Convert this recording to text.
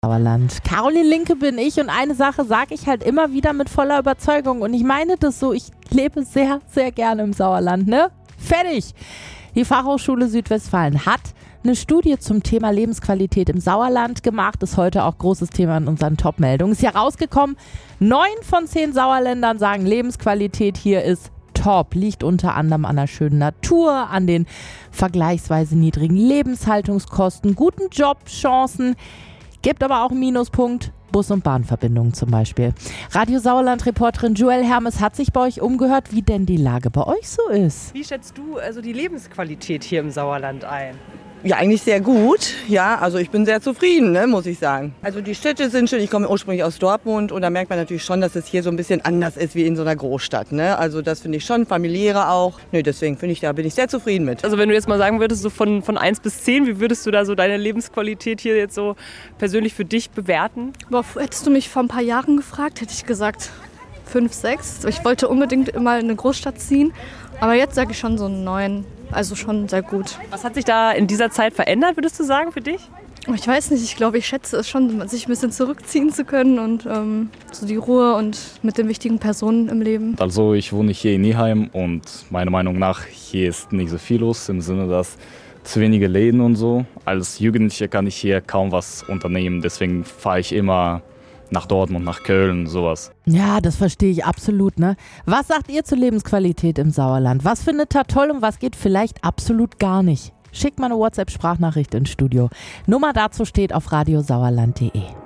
Sauerland. Caroline Linke bin ich und eine Sache sage ich halt immer wieder mit voller Überzeugung und ich meine das so, ich lebe sehr, sehr gerne im Sauerland, ne? Fertig! Die Fachhochschule Südwestfalen hat eine Studie zum Thema Lebensqualität im Sauerland gemacht, ist heute auch großes Thema in unseren Top-Meldungen. Ist ja rausgekommen, 9 von 10 Sauerländern sagen, Lebensqualität hier ist top, liegt unter anderem an der schönen Natur, an den vergleichsweise niedrigen Lebenshaltungskosten, guten Jobchancen. Gibt aber auch einen Minuspunkt, Bus- und Bahnverbindungen zum Beispiel. Radio Sauerland-Reporterin Joelle Hermes hat sich bei euch umgehört, wie denn die Lage bei euch so ist. Wie schätzt du also die Lebensqualität hier im Sauerland ein? Ja, eigentlich sehr gut. Ja, also ich bin sehr zufrieden, ne, muss ich sagen. Also die Städte sind schön. Ich komme ursprünglich aus Dortmund und da merkt man natürlich schon, dass es hier so ein bisschen anders ist wie in so einer Großstadt. Ne? Also das finde ich schon, familiärer auch. Deswegen bin ich sehr zufrieden mit. Also wenn du jetzt mal sagen würdest, so von 1 bis 10, wie würdest du da so deine Lebensqualität hier jetzt so persönlich für dich bewerten? Boah, hättest du mich vor ein paar Jahren gefragt, hätte ich gesagt 5, 6. Ich wollte unbedingt immer in eine Großstadt ziehen, aber jetzt sage ich schon so 9. Also schon sehr gut. Was hat sich da in dieser Zeit verändert, würdest du sagen, für dich? Ich weiß nicht, ich glaube, ich schätze es schon, sich ein bisschen zurückziehen zu können und so die Ruhe und mit den wichtigen Personen im Leben. Also ich wohne hier in Nieheim und meiner Meinung nach hier ist nicht so viel los, im Sinne, dass zu wenige Läden und so. Als Jugendlicher kann ich hier kaum was unternehmen, deswegen fahre ich immer nach Dortmund, nach Köln, sowas. Ja, das verstehe ich absolut, ne? Was sagt ihr zur Lebensqualität im Sauerland? Was findet ihr toll und was geht vielleicht absolut gar nicht? Schickt mal eine WhatsApp-Sprachnachricht ins Studio. Nummer dazu steht auf radiosauerland.de.